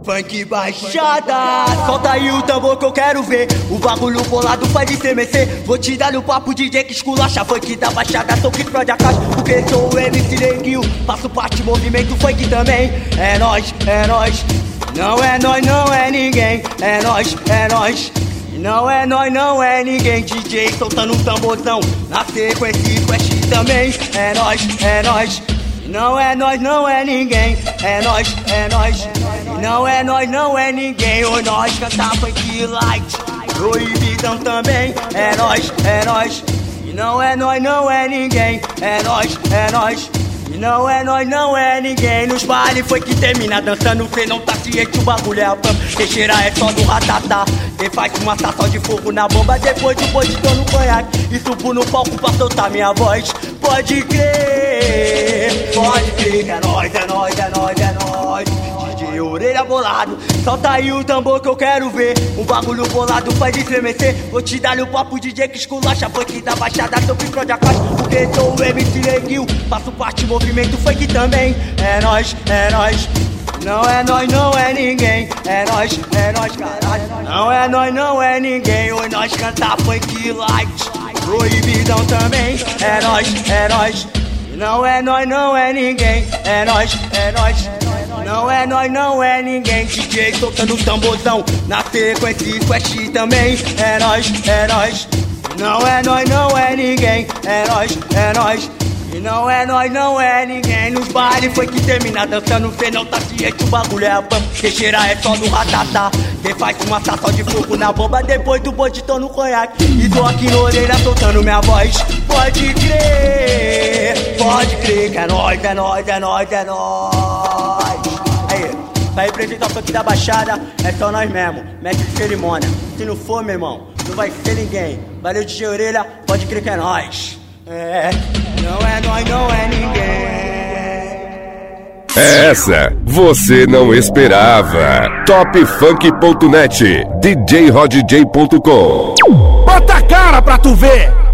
Funk Baixada, solta aí o tambor que eu quero ver. O bagulho bolado faz estremecer. Vou te dar no papo DJ que esculacha. Funk da Baixada, sou que explode a caixa. Porque sou o MC Neguinho, faço parte do movimento funk também. É nóis, é nóis. Não é nós, não é ninguém. É nóis, é nóis. Não é nós, não é ninguém. DJ soltando um tamborzão na sequência e quest também. É nóis, é nóis. Não é nós, não é ninguém. É nós, é nós. Não é nós, não é ninguém. Ou nós cantar funk light, proibidão também. É nós, é nós. E não é nós, não é ninguém. É nós, é nós. E não é nós, não é ninguém. Nos bailes foi que termina dançando. Cê não tá ciente, o bagulho é a pampa. Quem cheira é só do ratatá. Quem faz uma só de fogo na bomba. Depois do boi tô no conhaque e subo no palco pra soltar minha voz. Pode crer, que é nóis, é nóis, é nóis, é nóis. DJ Orelha Bolado, solta aí o tambor que eu quero ver. Um bagulho bolado faz estremecer. Vou te dar o papo DJ que esculacha. Funk da Baixada, tô que explode a caixa. Porque sou o MC Neguinho, faço parte do movimento funk também. É nóis, é nóis. Não é nós, não é ninguém. É nós, caralho. Não é nós, não é ninguém. Ou nós cantar funk light, proibidão também. É nós, é nós. Não é nós, não é ninguém. É nós, é nós. Não é nós, não é ninguém. DJ soltando tamborzão na sequência e quest também. É nós, é nós. Não é nós, não é ninguém. É nós, é nós. E não é nós, não é ninguém. Nos bailes foi que termina dançando. Cê não tá ciente, o bagulho é a pampa. Quem cheira é só do ratatá. Quem faz uma só de fogo na bomba. Depois do bonde tô no conhaque e tô aqui na orelha soltando minha voz. Pode crer que é nóis, é nóis, é nóis, é nóis. Aí, pra representar o funk da Baixada, é só nós mesmo, mestre de cerimônia. Se não for, meu irmão, não vai ser ninguém. Valeu, DJ Orelha, pode crer que é nóis. É, não é nós, não é ninguém. Essa você não esperava. Topfunk.net, djrodj.com. Bota a cara pra tu ver.